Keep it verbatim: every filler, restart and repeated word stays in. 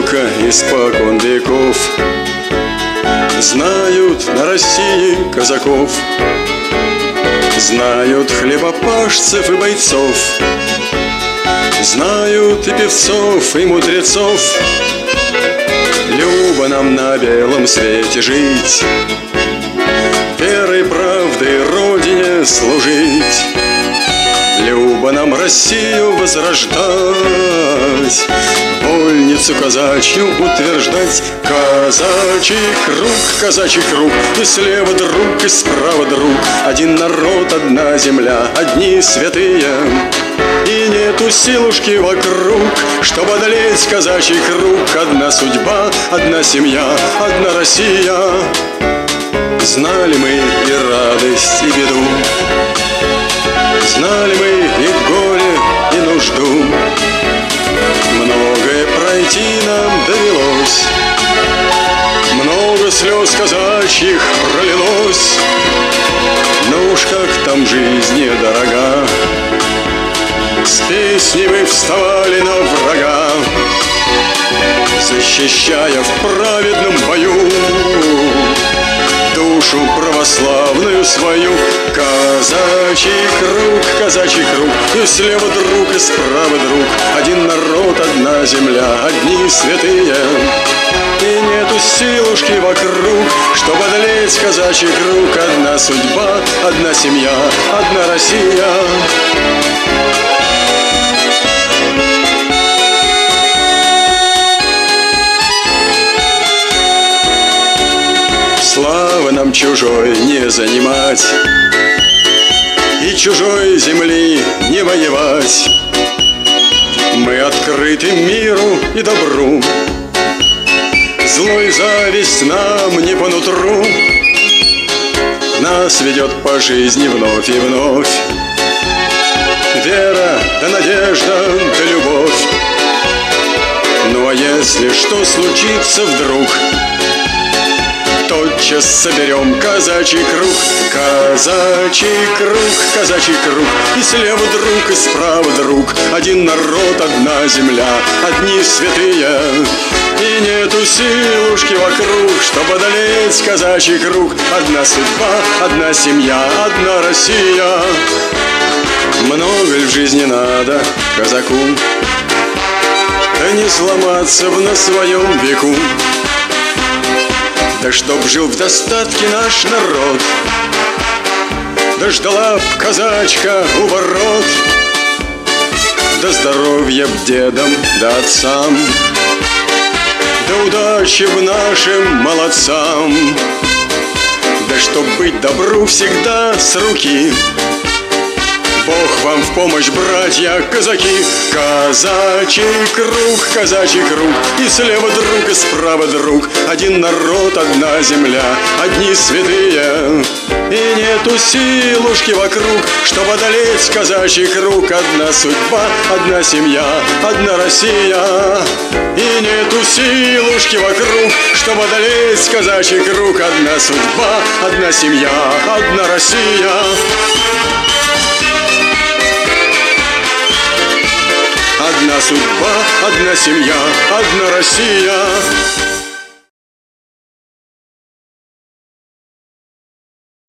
только испокон веков. Знают на России казаков, знают хлебопашцев и бойцов, знают и певцов, и мудрецов. Любо нам на белом свете жить, верой, правдой Родине служить. Любо нам Россию возрождать, вольницу казачью утверждать. Казачий круг, казачий круг, и слева друг, и справа друг. Один народ, одна земля, одни святые. И нету силушки вокруг, чтоб одолеть казачий круг. Одна судьба, одна семья, одна Россия. Знали мы и радость, и беду, знали мы и горе, и нужду. Многое пройти нам довелось, много слез казачьих пролилось. Но уж как там жизнь недорога, с песней мы вставали на врага, защищая в праведном бою душу православную свою. Казачий круг, казачий круг, и слева друг, и справа друг. Один народ, одна земля, одни святые. И нету силушки вокруг, чтоб одолеть казачий круг. Одна судьба, одна семья, одна Россия. Славы нам чужой не занимать, и чужой земли не воевать. Мы открыты миру и добру, злой зависть нам не по нутру. Нас ведет по жизни вновь и вновь вера да надежда да любовь. Ну а если что случится вдруг, тотчас соберем казачий круг. Казачий круг, казачий круг, и слева друг, и справа друг. Один народ, одна земля, одни святые. И нету силушки вокруг, чтоб одолеть казачий круг. Одна судьба, одна семья, одна Россия. Много ли в жизни надо казаку, да не сломаться в на своем веку. Да чтоб жил в достатке наш народ, да ждала б казачка у ворот, да здоровья б дедам да отцам, да удачи б нашим молодцам. Да чтоб быть добру всегда с руки, Бог вам в помощь, братья казаки. Казачий круг, казачий круг, и слева друг, и справа друг. Один народ, одна земля, одни святые. И нету силушки вокруг, чтоб одолеть казачий круг. Одна судьба, одна семья, одна Россия. И нету силушки вокруг, чтоб одолеть казачий круг. Одна судьба, одна семья, одна Россия. Одна судьба, одна семья, одна Россия.